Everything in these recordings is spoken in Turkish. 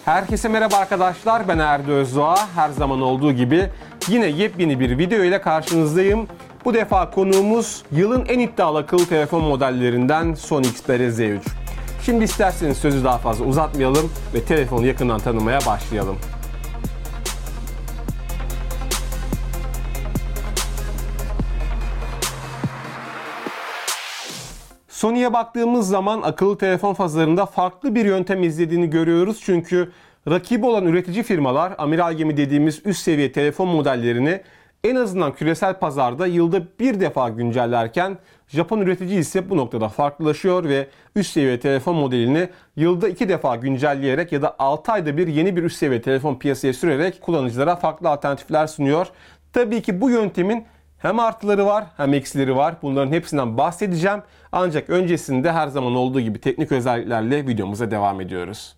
Herkese merhaba arkadaşlar, ben Erdi Özdoğa. Her zaman olduğu gibi yine yepyeni bir video ile karşınızdayım. Bu defa konuğumuz yılın en iddialı akıllı telefon modellerinden Sony Xperia Z3. Şimdi isterseniz sözü daha fazla uzatmayalım ve telefonu yakından tanımaya başlayalım. Sony'ye baktığımız zaman akıllı telefon pazarında farklı bir yöntem izlediğini görüyoruz. Çünkü rakibi olan üretici firmalar amiral gemi dediğimiz üst seviye telefon modellerini en azından küresel pazarda yılda bir defa güncellerken Japon üretici ise bu noktada farklılaşıyor ve üst seviye telefon modelini yılda 2 defa güncelleyerek ya da 6 ayda bir yeni bir üst seviye telefon piyasaya sürerek kullanıcılara farklı alternatifler sunuyor. Tabii ki bu yöntemin hem artıları var hem eksileri var. Bunların hepsinden bahsedeceğim. Ancak öncesinde her zaman olduğu gibi teknik özelliklerle videomuza devam ediyoruz.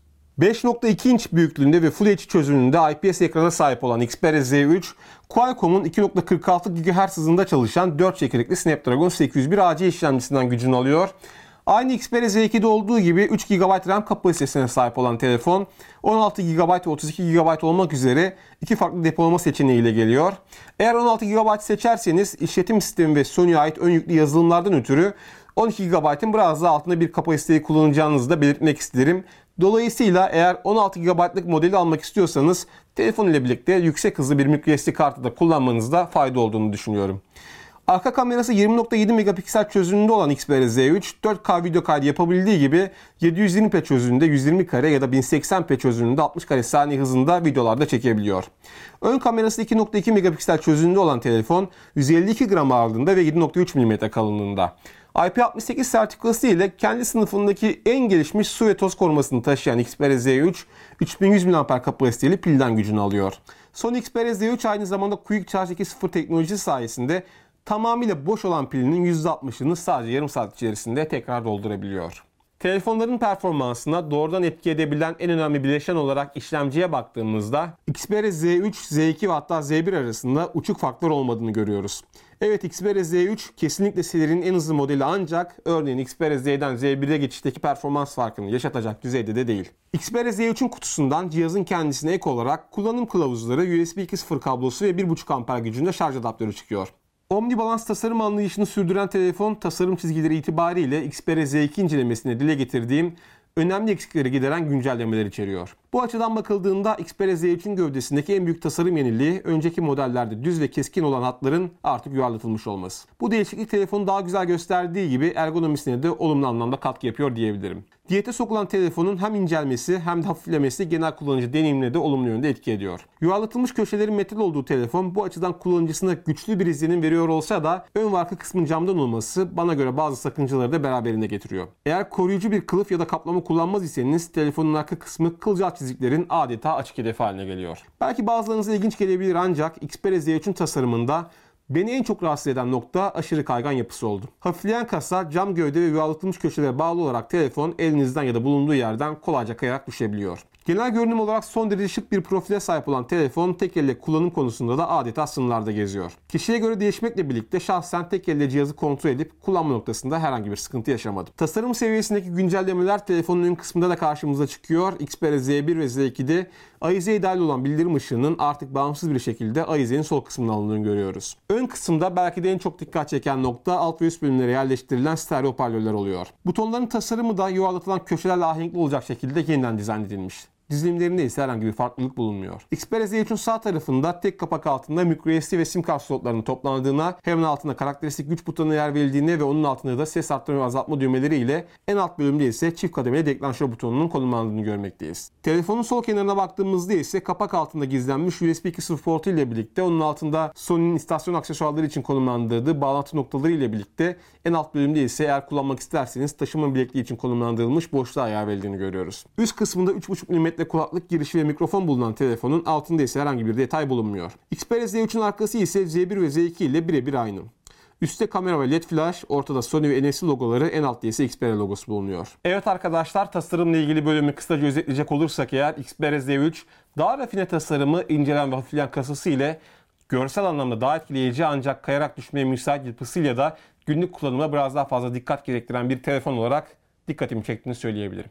5.2 inç büyüklüğünde ve Full HD çözünürlüğünde IPS ekrana sahip olan Xperia Z3, Qualcomm'un 2.46 GHz hızında çalışan 4 çekirdekli Snapdragon 801 AC işlemcisinden gücünü alıyor. Aynı Xperia Z2'de olduğu gibi 3 GB RAM kapasitesine sahip olan telefon, 16 GB ve 32 GB olmak üzere iki farklı depolama seçeneğiyle geliyor. Eğer 16 GB seçerseniz işletim sistemi ve Sony'ye ait ön yüklü yazılımlardan ötürü 12 GB'ın biraz daha altında bir kapasiteyi kullanacağınızı da belirtmek isterim. Dolayısıyla eğer 16 GB'lık modeli almak istiyorsanız telefon ile birlikte yüksek hızlı bir microSD kartı da kullanmanızda fayda olduğunu düşünüyorum. Arka kamerası 20.7 megapiksel çözünürlüğünde olan Xperia Z3, 4K video kaydı yapabildiği gibi 720p çözünürlüğünde 120 kare ya da 1080p çözünürlüğünde 60 kare saniye hızında videolarda çekebiliyor. Ön kamerası 2.2 megapiksel çözünürlüğünde olan telefon 152 gram ağırlığında ve 7.3 mm kalınlığında. IP68 sertifikası ile kendi sınıfındaki en gelişmiş su ve toz korumasını taşıyan Xperia Z3, 3100 mAh kapasiteli pilden gücünü alıyor. Sony Xperia Z3 aynı zamanda Quick Charge 2.0 teknolojisi sayesinde tamamıyla boş olan pilinin %60'ını sadece yarım saat içerisinde tekrar doldurabiliyor. Telefonların performansına doğrudan etki edebilen en önemli bileşen olarak işlemciye baktığımızda Xperia Z3, Z2 ve hatta Z1 arasında uçuk farklar olmadığını görüyoruz. Evet, Xperia Z3 kesinlikle serinin en hızlı modeli ancak örneğin Xperia Z'den Z1'e geçişteki performans farkını yaşatacak düzeyde de değil. Xperia Z3'ün kutusundan cihazın kendisine ek olarak kullanım kılavuzları, USB 2.0 kablosu ve 1.5 amper gücünde şarj adaptörü çıkıyor. Omnibalance tasarım anlayışını sürdüren telefon tasarım çizgileri itibariyle Xperia Z2 incelemesine dile getirdiğim önemli eksikleri gideren güncellemeler içeriyor. Bu açıdan bakıldığında Xperia Z3'ün gövdesindeki en büyük tasarım yeniliği önceki modellerde düz ve keskin olan hatların artık yuvarlatılmış olması. Bu değişiklik telefonu daha güzel gösterdiği gibi ergonomisine de olumlu anlamda katkı yapıyor diyebilirim. Diyete sokulan telefonun hem incelmesi hem de hafiflemesi genel kullanıcı deneyimine de olumlu yönde etki ediyor. Yuvarlatılmış köşelerin metal olduğu telefon bu açıdan kullanıcısına güçlü bir izlenim veriyor olsa da ön ve arka kısmın camdan olması bana göre bazı sakıncaları da beraberinde getiriyor. Eğer koruyucu bir kılıf ya da kaplama kullanmaz iseniz telefonun arka kısmı kılcal çiziklerin adeta açık hedefi haline geliyor. Belki bazılarınıza ilginç gelebilir ancak Xperia Z3'ün tasarımında beni en çok rahatsız eden nokta aşırı kaygan yapısı oldu. Hafifleyen kasa, cam gövde ve yuvarlatılmış köşelere bağlı olarak telefon elinizden ya da bulunduğu yerden kolayca kayarak düşebiliyor. Genel görünüm olarak son derece şık bir profile sahip olan telefon tek elle kullanım konusunda da adeta sınırlarda geziyor. Kişiye göre değişmekle birlikte şahsen tek elle cihazı kontrol edip kullanma noktasında herhangi bir sıkıntı yaşamadım. Tasarım seviyesindeki güncellemeler telefonun ön kısmında da karşımıza çıkıyor. Xperia Z1 ve Z2'de AIZ'ye dahil olan bildirim ışığının artık bağımsız bir şekilde AIZ'nin sol kısmına alındığını görüyoruz. Ön kısımda belki de en çok dikkat çeken nokta alt ve üst bölümlere yerleştirilen stereo hoparlörler oluyor. Butonların tasarımı da yuvarlatılan köşelerle ahenkli olacak şekilde yeniden dizayn edilmiş. Dizilimlerinde ise herhangi bir farklılık bulunmuyor. Xperia Z3'ün sağ tarafında tek kapak altında microSD ve sim kart slotlarının toplandığına, hemen altında karakteristik güç butonu yer verildiğine ve onun altında da ses arttırma ve azaltma düğmeleri ile en alt bölümde ise çift kademeli deklanşör butonunun konumlandığını görmekteyiz. Telefonun sol kenarına baktığımızda ise kapak altında gizlenmiş USB 2.0 portu ile birlikte onun altında Sony'nin istasyon aksesuarları için konumlandırdığı bağlantı noktaları ile birlikte en alt bölümde ise eğer kullanmak isterseniz taşıma bilekliği için konumlandırılmış boşluğa yer verildiğini görüyoruz. Üst kısmında 3.5 mm kulaklık girişi ve mikrofon bulunan telefonun altında ise herhangi bir detay bulunmuyor. Xperia Z3'ün arkası ise Z1 ve Z2 ile birebir aynı. Üstte kamera ve led flash, ortada Sony ve NFC logoları, en altta ise Xperia logosu bulunuyor. Evet arkadaşlar, tasarımla ilgili bölümü kısaca özetleyecek olursak eğer Xperia Z3 daha rafine tasarımı, incelen ve hafifleyen kasası ile görsel anlamda daha etkileyici ancak kayarak düşmeye müsait yapısıyla da günlük kullanıma biraz daha fazla dikkat gerektiren bir telefon olarak dikkatimi çektiğini söyleyebilirim.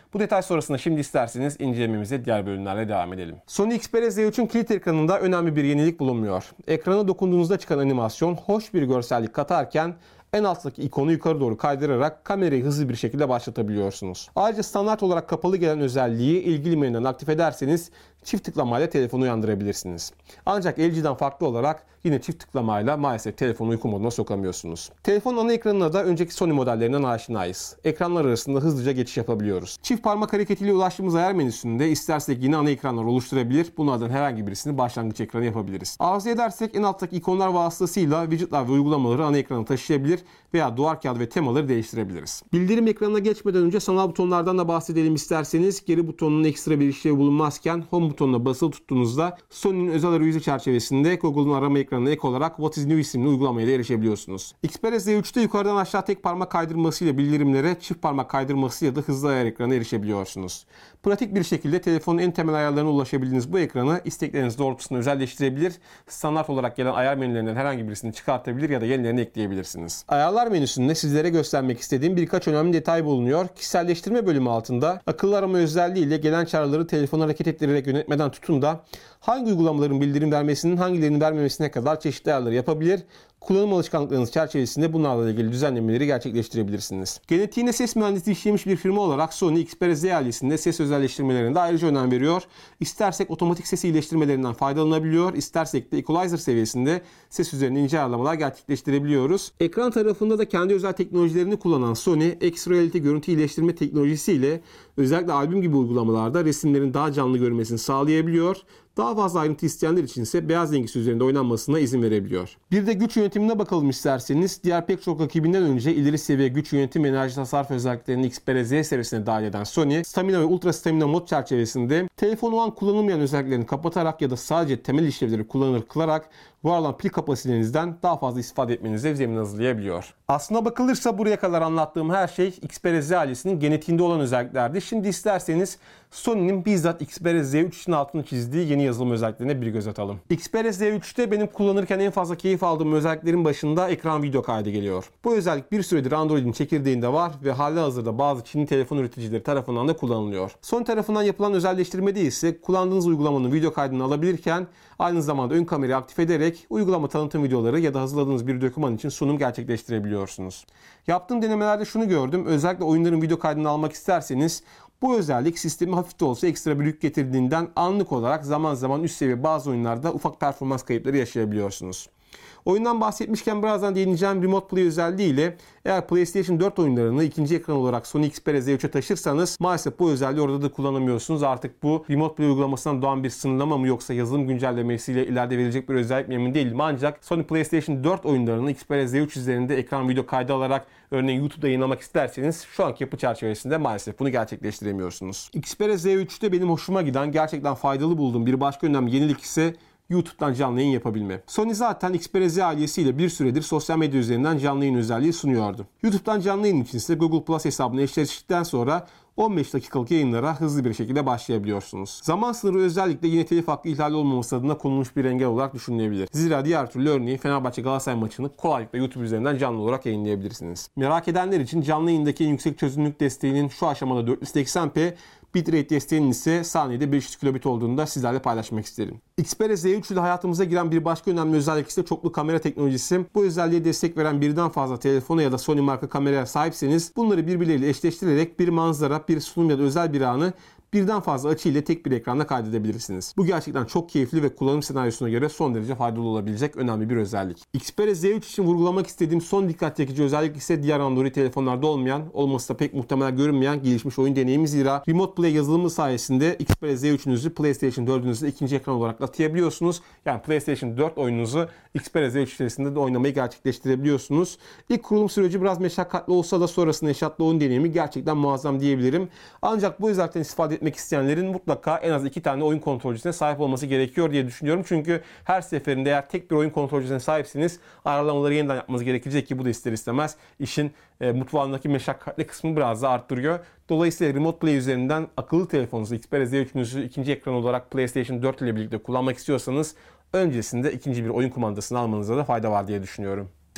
Bu detay sonrasında şimdi isterseniz incelememize diğer bölümlerle devam edelim. Sony Xperia Z3'ün kilit ekranında önemli bir yenilik bulunmuyor. Ekrana dokunduğunuzda çıkan animasyon hoş bir görsellik katarken en alttaki ikonu yukarı doğru kaydırarak kamerayı hızlı bir şekilde başlatabiliyorsunuz. Ayrıca standart olarak kapalı gelen özelliği ilgili menüden aktif ederseniz çift tıklamayla telefonu uyandırabilirsiniz. Ancak LG'den farklı olarak yine çift tıklamayla maalesef telefonu uyku moduna sokamıyorsunuz. Telefonun ana ekranına da önceki Sony modellerinden aşinayız. Ekranlar arasında hızlıca geçiş yapabiliyoruz. Çift parmak hareketiyle ulaştığımız ayar menüsünde istersek yine ana ekranlar oluşturabilir. Bunlardan herhangi birisini başlangıç ekranı yapabiliriz. Arzu edersek en alttaki ikonlar vasıtasıyla widgetler ve uygulamaları ana ekrana taşıyabilir veya duvar kağıdı ve temaları değiştirebiliriz. Bildirim ekranına geçmeden önce sanal butonlardan da bahsedelim isterseniz. Geri butonunun ekstra bir işlevi bulunmazken Home butonuna basılı tuttuğunuzda Sony'nin özel arayüzü çerçevesinde Google'un arama ekranına ek olarak What is New isimli uygulamaya da erişebiliyorsunuz. Xperia Z3'te yukarıdan aşağı tek parmak kaydırmasıyla bildirimlere, çift parmak kaydırmasıyla da hızlı ayar ekranına erişebiliyorsunuz. Pratik bir şekilde telefonun en temel ayarlarına ulaşabildiğiniz bu ekranı istekleriniz doğrultusunda özelleştirebilir, standart olarak gelen ayar menülerinden herhangi birisini çıkartabilir ya da yenilerini ekleyebilirsiniz. Ayarlar menüsünde sizlere göstermek istediğim birkaç önemli detay bulunuyor. Kişiselleştirme bölümü altında akıllı arama özelliğiyle gelen çağrıları telefon hareket ettirerek yönetmeden tutun da hangi uygulamaların bildirim vermesinin hangilerinin vermemesine kadar çeşitli ayarları yapabilir. Kullanım alışkanlıklarınız çerçevesinde bunlarla ilgili düzenlemeleri gerçekleştirebilirsiniz. Genetiğine ses mühendisliği işlemiş bir firma olarak Sony Xperia Z ailesinde ses özelleştirmelerine de ayrıca önem veriyor. İstersek otomatik ses iyileştirmelerinden faydalanabiliyor, istersek de equalizer seviyesinde ses üzerine ince ayarlamalar gerçekleştirebiliyoruz. Ekran tarafında da kendi özel teknolojilerini kullanan Sony, X-Reality görüntü iyileştirme teknolojisiyle özellikle albüm gibi uygulamalarda resimlerin daha canlı görmesini sağlayabiliyor. Daha fazla ayrıntı isteyenler için ise beyaz dengesi üzerinde oynanmasına izin verebiliyor. Bir de güç yönetimine bakalım isterseniz. Diğer pek çok rakibinden önce ileri seviye güç yönetim ve enerji tasarruf özelliklerini Xperia Z serisine dahil eden Sony, Stamina ve Ultra Stamina mod çerçevesinde telefonu o an kullanılmayan özelliklerini kapatarak ya da sadece temel işlevleri kullanılır kılarak var olan pil kapasitenizden daha fazla istifade etmenize zemin hazırlayabiliyor. Aslına bakılırsa buraya kadar anlattığım her şey Xperia Z ailesinin genetiğinde olan özelliklerdi. Şimdi isterseniz Sony'nin bizzat Xperia Z3 için altını çizdiği yeni yazılım özelliklerine bir göz atalım. Xperia Z3'te benim kullanırken en fazla keyif aldığım özelliklerin başında ekran video kaydı geliyor. Bu özellik bir süredir Android'in çekirdeğinde var ve halihazırda bazı Çinli telefon üreticileri tarafından da kullanılıyor. Sony tarafından yapılan özelleştirmede ise kullandığınız uygulamanın video kaydını alabilirken aynı zamanda ön kamerayı aktif ederek uygulama tanıtım videoları ya da hazırladığınız bir doküman için sunum gerçekleştirebiliyorsunuz. Yaptığım denemelerde şunu gördüm. Özellikle oyunların video kaydını almak isterseniz bu özellik sistemi hafif de olsa ekstra bir yük getirdiğinden anlık olarak zaman zaman üst seviye bazı oyunlarda ufak performans kayıpları yaşayabiliyorsunuz. Oyundan bahsetmişken birazdan değineceğim Remote Play özelliği ile eğer PlayStation 4 oyunlarını ikinci ekran olarak Sony Xperia Z3'e taşırsanız maalesef bu özelliği orada da kullanamıyorsunuz. Artık bu Remote Play uygulamasından doğan bir sınırlama mı yoksa yazılım güncellemesiyle ileride verilecek bir özellik mi emin değilim. Ancak Sony PlayStation 4 oyunlarını Xperia Z3 üzerinde ekran video kaydı alarak örneğin YouTube'da yayınlamak isterseniz şu anki yapı çerçevesinde maalesef bunu gerçekleştiremiyorsunuz. Xperia Z3'te benim hoşuma giden gerçekten faydalı bulduğum bir başka önemli yenilik ise YouTube'dan canlı yayın yapabilme. Sony zaten Xperia Z ailesiyle bir süredir sosyal medya üzerinden canlı yayın özelliği sunuyordu. YouTube'dan canlı yayın için ise Google Plus hesabını eşleştirdikten sonra 15 dakikalık yayınlara hızlı bir şekilde başlayabiliyorsunuz. Zaman sınırı özellikle yine telif hakkı ihlali olmaması adına konulmuş bir engel olarak düşünülebilir. Zira diğer türlü örneğin Fenerbahçe Galatasaray maçını kolaylıkla YouTube üzerinden canlı olarak yayınlayabilirsiniz. Merak edenler için canlı yayındaki en yüksek çözünürlük desteğinin şu aşamada 480p, bitrate desteğinin ise saniyede 500 kilobit olduğunu da sizlerle paylaşmak isterim. Xperia Z3 ile hayatımıza giren bir başka önemli özellik ise çoklu kamera teknolojisi. Bu özelliğe destek veren birden fazla telefona ya da Sony marka kameraya sahipseniz bunları birbirleriyle eşleştirerek bir manzara, bir sunum ya da özel bir anı birden fazla açı ile tek bir ekranda kaydedebilirsiniz. Bu gerçekten çok keyifli ve kullanım senaryosuna göre son derece faydalı olabilecek önemli bir özellik. Xperia Z3 için vurgulamak istediğim son dikkat çekici özellik ise diğer Android telefonlarda olmayan, olması da pek muhtemel görünmeyen gelişmiş oyun deneyimi. Zira Remote Play yazılımı sayesinde Xperia Z3'ünüzü PlayStation 4'ünüzde ikinci ekran olarak atayabiliyorsunuz. Yani PlayStation 4 oyununuzu Xperia Z3 içerisinde de oynamayı gerçekleştirebiliyorsunuz. İlk kurulum süreci biraz meşakkatli olsa da sonrasında yaşattığı oyun deneyimi gerçekten muazzam diyebilirim. Ancak bu özellikten istifade etmek isteyenlerin mutlaka en az 2 tane oyun kontrolcüsüne sahip olması gerekiyor diye düşünüyorum. Çünkü her seferinde eğer tek bir oyun kontrolcüsüne sahipsiniz ayarlamaları yeniden yapmanız gerekecek ki bu da ister istemez işin mutfağındaki meşakkatli kısmı biraz da arttırıyor. Dolayısıyla Remote Play üzerinden akıllı telefonunuzu Xperia Z3'ünüzü ikinci ekran olarak PlayStation 4 ile birlikte kullanmak istiyorsanız öncesinde ikinci bir oyun kumandasını almanıza da fayda var diye düşünüyorum.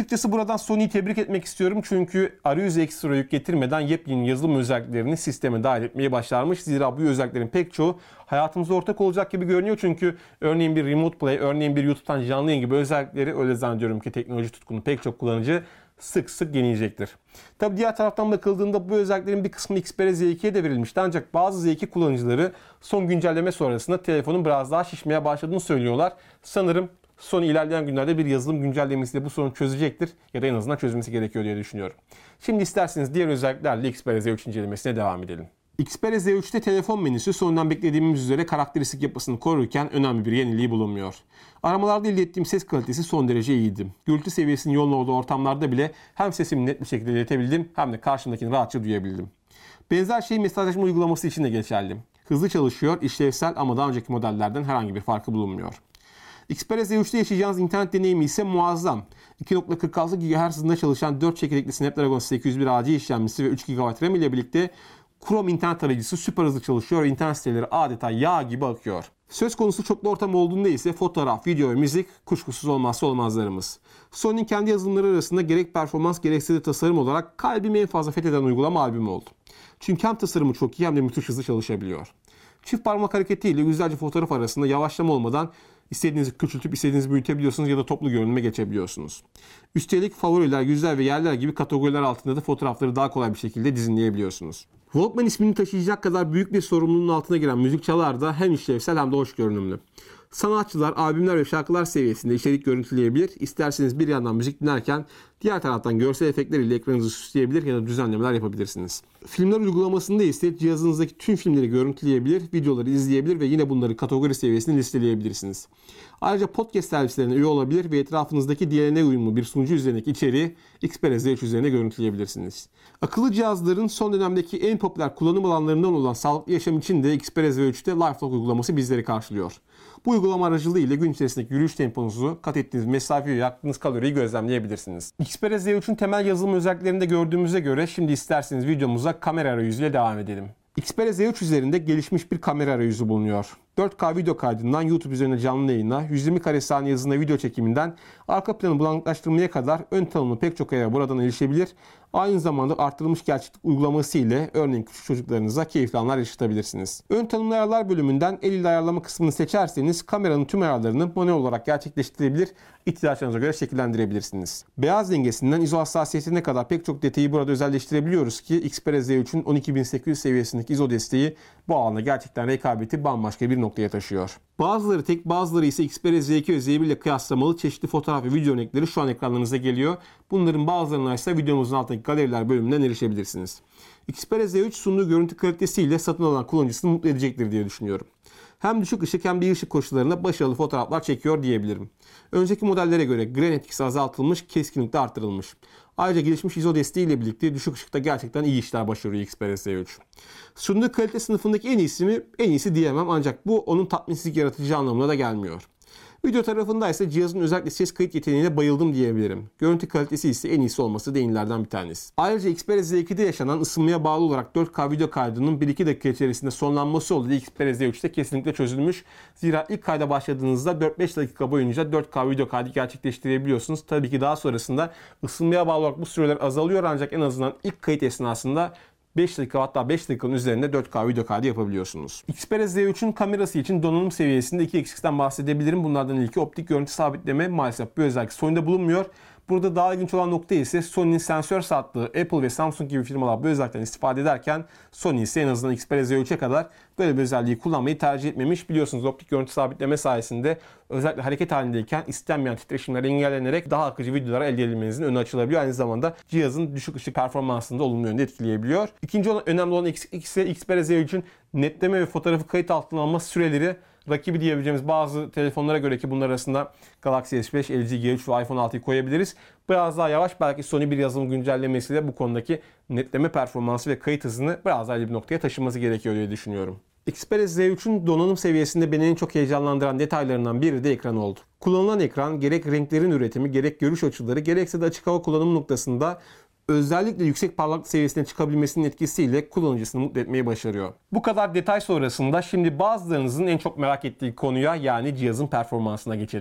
Açıkçası buradan Sony'yi tebrik etmek istiyorum çünkü arayüz ekstra yük getirmeden yepyeni yazılım özelliklerini sisteme dahil etmeyi başarmış. Zira bu özelliklerin pek çoğu hayatımıza ortak olacak gibi görünüyor çünkü örneğin bir Remote Play, örneğin bir YouTube'dan canlı yayın gibi özellikleri öyle zannediyorum ki teknoloji tutkunu pek çok kullanıcı sık sık deneyecektir. Tabi diğer taraftan bakıldığında bu özelliklerin bir kısmı Xperia Z2'ye de verilmişti ancak bazı Z2 kullanıcıları son güncelleme sonrasında telefonun biraz daha şişmeye başladığını söylüyorlar. Sanırım Sony ilerleyen günlerde bir yazılım güncellemesiyle bu sorunu çözecektir ya da en azından çözmesi gerekiyor diye düşünüyorum. Şimdi isterseniz diğer özelliklerle Xperia Z3 incelemesine devam edelim. Xperia Z3'te telefon menüsü sonundan beklediğimiz üzere karakteristik yapısını korurken önemli bir yeniliği bulunmuyor. Aramalarda elde ettiğim ses kalitesi son derece iyiydi. Gürültü seviyesinin yoğun olduğu ortamlarda bile hem sesimi net bir şekilde iletebildim hem de karşımdakini rahatça duyabildim. Benzer şey mesajlaşma uygulaması için de geçerli. Hızlı çalışıyor, işlevsel ama daha önceki modellerden herhangi bir farkı bulunmuyor. Xperia Z3'te yaşayacağınız internet deneyimi ise muazzam. 2.46 GHz hızında çalışan 4 çekirdekli Snapdragon 801 AC işlemcisi ve 3 GB RAM ile birlikte Chrome internet tarayıcısı süper hızlı çalışıyor ve internet siteleri adeta yağ gibi akıyor. Söz konusu çoklu ortam olduğunda ise fotoğraf, video ve müzik kuşkusuz olmazsa olmazlarımız. Sony'nin kendi yazılımları arasında gerek performans gerekse de tasarım olarak kalbimi en fazla fetheden uygulama albüm oldu. Çünkü hem tasarımı çok iyi hem de müthiş hızlı çalışabiliyor. Çift parmak hareketiyle yüzlerce fotoğraf arasında yavaşlama olmadan istediğinizi küçültüp istediğinizi büyütebiliyorsunuz ya da toplu görünüme geçebiliyorsunuz. Üstelik favoriler, yüzler ve yerler gibi kategoriler altında da fotoğrafları daha kolay bir şekilde dizinleyebiliyorsunuz. Walkman ismini taşıyacak kadar büyük bir sorumluluğun altına giren müzik çalar da hem işlevsel hem de hoş görünümlü. Sanatçılar, albümler ve şarkılar seviyesinde içerik görüntüleyebilir. İsterseniz bir yandan müzik dinlerken diğer taraftan görsel efektler ile ekranınızı süsleyebilir ya da düzenlemeler yapabilirsiniz. Filmler uygulamasında ise cihazınızdaki tüm filmleri görüntüleyebilir, videoları izleyebilir ve yine bunları kategori seviyesinde listeleyebilirsiniz. Ayrıca podcast servislerine üye olabilir ve etrafınızdaki diğerine uyumlu bir sunucu üzerindeki içeriği Xperia Z3 üzerine görüntüleyebilirsiniz. Akıllı cihazların son dönemdeki en popüler kullanım alanlarından olan sağlıklı yaşam için de Xperia Z3'te LifeLog uygulaması bizleri karşılıyor. Bu uygulama aracılığıyla gün içerisindeki yürüyüş temponuzu, kat ettiğiniz mesafeyi ve yaktığınız kaloriyi gözlemleyebilirsiniz. Xperia Z3'ün temel yazılım özelliklerinde gördüğümüze göre şimdi isterseniz videomuza kamera arayüzüyle devam edelim. Xperia Z3 üzerinde gelişmiş bir kamera arayüzü bulunuyor. 4K video kaydından YouTube üzerinde canlı yayına, 120 kare saniye hızında video çekiminden arka planı bulanıklaştırmaya kadar ön tanımlı pek çok ayara buradan erişebilir. Aynı zamanda artırılmış gerçeklik uygulaması ile örneğin küçük çocuklarınıza keyifli anlar yaşatabilirsiniz. Ön tanımlı ayarlar bölümünden el ile ayarlama kısmını seçerseniz kameranın tüm ayarlarını manuel olarak gerçekleştirebilir, ihtiyaçlarınıza göre şekillendirebilirsiniz. Beyaz dengesinden ISO hassasiyetine kadar pek çok detayı burada özelleştirebiliyoruz ki Xperia Z3'ün 12800 seviyesindeki ISO desteği bu alanda gerçekten rekabeti bambaşka bir noktaya taşıyor. Bazıları tek, bazıları ise Xperia Z2 ve Z1 ile kıyaslamalı çeşitli fotoğraf ve video örnekleri şu an ekranlarınıza geliyor. Bunların bazılarına ise videomuzun altındaki galeriler bölümünden erişebilirsiniz. Xperia Z3 sunduğu görüntü kalitesiyle satın alan kullanıcısını mutlu edecektir diye düşünüyorum. Hem düşük ışık hem de iyi ışık koşullarında başarılı fotoğraflar çekiyor diyebilirim. Önceki modellere göre grain etkisi azaltılmış, keskinlik de arttırılmış. Ayrıca gelişmiş ISO desteği ile birlikte düşük ışıkta gerçekten iyi işler başarıyor Xperia Z3. Sunduğu kalite sınıfındaki en iyisi mi? En iyisi diyemem ancak bu onun tatminsizlik yaratıcı anlamına da gelmiyor. Video tarafında ise cihazın özellikle ses kayıt yeteneğine bayıldım diyebilirim. Görüntü kalitesi ise en iyisi olması da en iyilerden bir tanesi. Ayrıca Xperia Z2'de yaşanan ısınmaya bağlı olarak 4K video kaydının 1-2 dakika içerisinde sonlanması olduğu Xperia Z3'te kesinlikle çözülmüş. Zira ilk kayda başladığınızda 4-5 dakika boyunca 4K video kaydı gerçekleştirebiliyorsunuz. Tabii ki daha sonrasında ısınmaya bağlı olarak bu süreler azalıyor ancak en azından ilk kayıt esnasında 5 dakika hatta 5 dakikanın üzerinde 4K video kaydı yapabiliyorsunuz. Xperia Z3'ün kamerası için donanım seviyesinde iki eksikten bahsedebilirim. Bunlardan ilki optik görüntü sabitleme. Maalesef bu özellik Sony'de bulunmuyor. Burada daha ilginç olan nokta ise Sony'nin sensör sattığı Apple ve Samsung gibi firmalar bu özellikten istifade ederken Sony ise en azından Xperia Z3'e kadar böyle bir özelliği kullanmayı tercih etmemiş. Biliyorsunuz optik görüntü sabitleme sayesinde özellikle hareket halindeyken istenmeyen titreşimler engellenerek daha akıcı videolar elde edilmenizin önü açılabiliyor. Aynı zamanda cihazın düşük ışık performansını da olumlu yönde etkileyebiliyor. İkinci önemli olan eksiklik ise Xperia Z3'ün netleme ve fotoğrafı kayıt altına alma süreleri rakibi diyebileceğimiz bazı telefonlara göre ki bunlar arasında Galaxy S5, LG G3 ve iPhone 6'yı koyabiliriz. Biraz daha yavaş, belki Sony bir yazılım güncellemesiyle bu konudaki netleme performansı ve kayıt hızını biraz daha iyi bir noktaya taşıması gerekiyor diye düşünüyorum. Xperia Z3'ün donanım seviyesinde beni en çok heyecanlandıran detaylarından biri de ekran oldu. Kullanılan ekran gerek renklerin üretimi, gerek görüş açıları, gerekse de açık hava kullanımı noktasında özellikle yüksek parlaklık seviyesine çıkabilmesinin etkisiyle kullanıcısını mutlu etmeyi başarıyor. Bu kadar detay sonrasında şimdi bazılarınızın en çok merak ettiği konuya, yani cihazın performansına geçelim.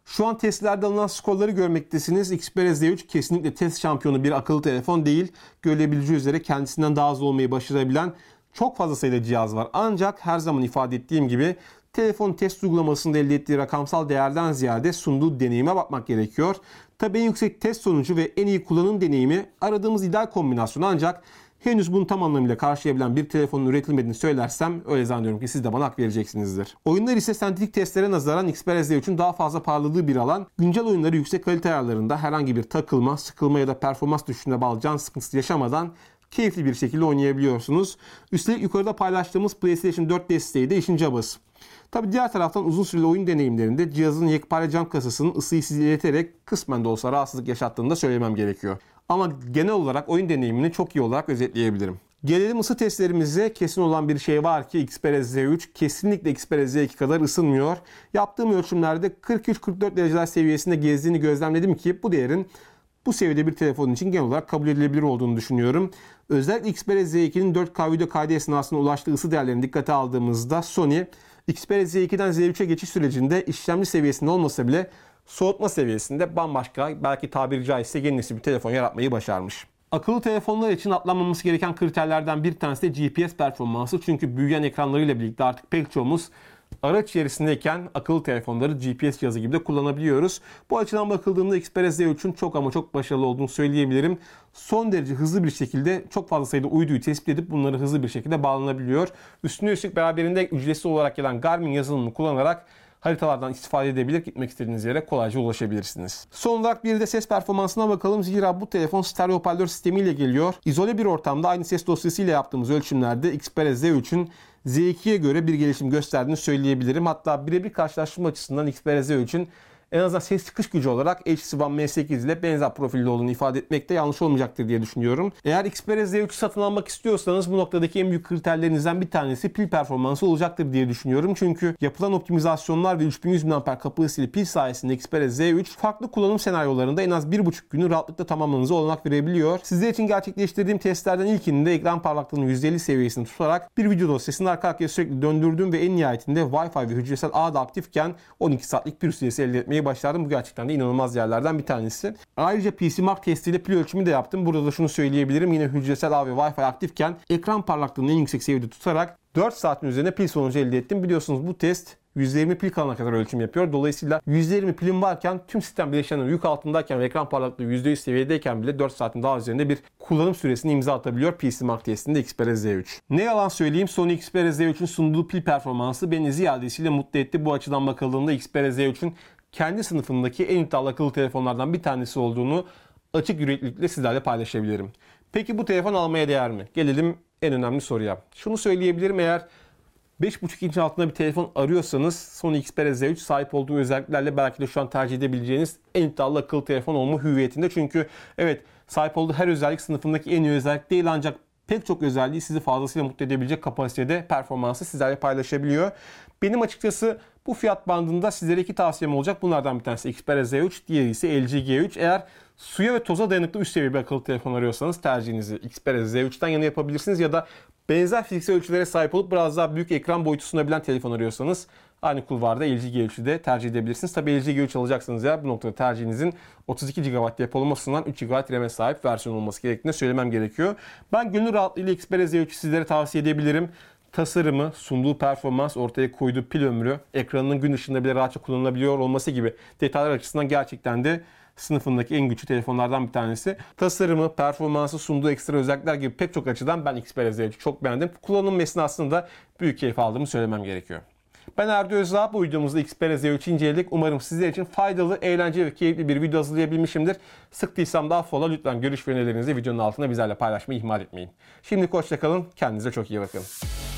Şu an testlerde alınan skorları görmektesiniz. Xperia Z3 kesinlikle test şampiyonu bir akıllı telefon değil. Görülebileceği üzere kendisinden daha hızlı olmayı başarabilen çok fazla sayıda cihaz var. Ancak her zaman ifade ettiğim gibi telefon test uygulamasında elde ettiği rakamsal değerden ziyade sunduğu deneyime bakmak gerekiyor. Tabii en yüksek test sonucu ve en iyi kullanım deneyimi aradığımız ideal kombinasyon, ancak henüz bunu tam anlamıyla karşılayabilen bir telefonun üretilmediğini söylersem öyle zannediyorum ki siz de bana hak vereceksinizdir. Oyunlar ise sentetik testlere nazaran Xperia Z3'ün daha fazla parladığı bir alan. Güncel oyunları yüksek kalite ayarlarında herhangi bir takılma, sıkılma ya da performans düşüşüne bağlı can sıkıntısı yaşamadan keyifli bir şekilde oynayabiliyorsunuz. Üstelik yukarıda paylaştığımız PlayStation 4 desteği de işin cabası. Tabi diğer taraftan uzun süreli oyun deneyimlerinde cihazın yekpare cam kasasının ısıyı sizi ileterek kısmen de olsa rahatsızlık yaşattığını da söylemem gerekiyor. Ama genel olarak oyun deneyimini çok iyi olarak özetleyebilirim. Gelelim ısı testlerimize. Kesin olan bir şey var ki Xperia Z3 kesinlikle Xperia Z2 kadar ısınmıyor. Yaptığım ölçümlerde 43-44 dereceler seviyesinde gezdiğini gözlemledim ki bu değerin bu seviyede bir telefon için genel olarak kabul edilebilir olduğunu düşünüyorum. Özellikle Xperia Z2'nin 4K video kaydı esnasında ulaştığı ısı değerlerini dikkate aldığımızda Sony, Xperia Z2'den Z3'e geçiş sürecinde işlemci seviyesinde olmasa bile soğutma seviyesinde bambaşka, belki tabiri caizse yeni nesil bir telefon yaratmayı başarmış. Akıllı telefonlar için atlanmaması gereken kriterlerden bir tanesi de GPS performansı. Çünkü büyüyen ekranlarıyla birlikte artık pek çoğumuz araç içerisindeyken akıllı telefonları GPS cihazı gibi de kullanabiliyoruz. Bu açıdan bakıldığında Xperia Z3'ün çok ama çok başarılı olduğunu söyleyebilirim. Son derece hızlı bir şekilde çok fazla sayıda uyduyu tespit edip bunları hızlı bir şekilde bağlanabiliyor. Üstüne üstlük beraberinde ücretsiz olarak gelen Garmin yazılımını kullanarak haritalardan istifade edebilir, gitmek istediğiniz yere kolayca ulaşabilirsiniz. Son olarak bir de ses performansına bakalım. Zira bu telefon stereo hoparlör sistemiyle geliyor. İzole bir ortamda aynı ses dosyasıyla yaptığımız ölçümlerde Xperia Z3'ün Z2'ye göre bir gelişim gösterdiğini söyleyebilirim. Hatta birebir karşılaştırma açısından Xperia Z3'ün en azından ses çıkış gücü olarak HTC One M8 ile benzer profilde olduğunu ifade etmek de yanlış olmayacaktır diye düşünüyorum. Eğer Xperia Z3'ü satın almak istiyorsanız bu noktadaki en büyük kriterlerinizden bir tanesi pil performansı olacaktır diye düşünüyorum. Çünkü yapılan optimizasyonlar ve 3100 mAh kapasiteli pil sayesinde Xperia Z3 farklı kullanım senaryolarında en az 1,5 günü rahatlıkla tamamlamanıza olanak verebiliyor. Sizler için gerçekleştirdiğim testlerden ilkinde ekran parlaklığının %50 seviyesini tutarak bir video dosyasını arka arkaya sürekli döndürdüm ve en nihayetinde Wi-Fi ve hücresel ağ da aktifken 12 saatlik pil süresi elde etmeyi başardım. Bu gerçekten de inanılmaz yerlerden bir tanesi. Ayrıca PCMark testiyle pil ölçümü de yaptım. Burada da şunu söyleyebilirim. Yine hücresel ağ ve Wi-Fi aktifken ekran parlaklığını en yüksek seviyede tutarak 4 saatin üzerine pil sonucu elde ettim. Biliyorsunuz bu test %20 pil kalana kadar ölçüm yapıyor. Dolayısıyla %20 pilim varken tüm sistem bileşenleri yük altındayken ve ekran parlaklığı %100 seviyedeyken bile 4 saatin daha üzerinde bir kullanım süresini imza atabiliyor PCMark testinde Xperia Z3. Ne yalan söyleyeyim, Sony Xperia Z3'ün sunduğu pil performansı beni ziyadesiyle mutlu etti. Bu açıdan bakıldığında Xperia Z3'ün kendi sınıfındaki en iddialı akıllı telefonlardan bir tanesi olduğunu açık yüreklilikle sizlerle paylaşabilirim. Peki bu telefon almaya değer mi? Gelelim en önemli soruya. Şunu söyleyebilirim, eğer 5,5 inç altında bir telefon arıyorsanız Sony Xperia Z3 sahip olduğu özelliklerle belki de şu an tercih edebileceğiniz en iddialı akıllı telefon olma hüviyetinde. Çünkü evet, sahip olduğu her özellik sınıfındaki en iyi özellik değil, ancak pek çok özelliği sizi fazlasıyla mutlu edebilecek kapasitede performansı sizlerle paylaşabiliyor. Benim açıkçası bu fiyat bandında sizlere 2 tavsiyem olacak. Bunlardan bir tanesi Xperia Z3, diğeri ise LG G3. Eğer suya ve toza dayanıklı üst seviye bir akıllı telefon arıyorsanız tercihinizi Xperia Z3'ten yana yapabilirsiniz. Ya da benzer fiziksel ölçülere sahip olup biraz daha büyük ekran boyutu sunabilen telefon arıyorsanız aynı kulvarda LG G3'ü de tercih edebilirsiniz. Tabii LG G3 alacaksanız ya bu noktada tercihinizin 32 GB depolamasından 3 GB RAM'e sahip versiyon olması gerektiğini söylemem gerekiyor. Ben gönül rahatlığıyla Xperia Z3'ü sizlere tavsiye edebilirim. Tasarımı, sunduğu performans, ortaya koyduğu pil ömrü, ekranının gün ışığında bile rahatça kullanılabiliyor olması gibi detaylar açısından gerçekten de sınıfındaki en güçlü telefonlardan bir tanesi. Tasarımı, performansı, sunduğu ekstra özellikler gibi pek çok açıdan ben Xperia Z3'ü çok beğendim. Kullanım esnasında da büyük keyif aldığımı söylemem gerekiyor. Ben Erdi Özdağ. Bu videomuzda Xperia Z3'ü inceledik. Umarım sizler için faydalı, eğlenceli ve keyifli bir video hazırlayabilmişimdir. Sıktıysam da affola, lütfen görüş ve önerilerinizi videonun altında bizlerle paylaşmayı ihmal etmeyin. Şimdilik hoşça kalın. Kendinize çok iyi bakın.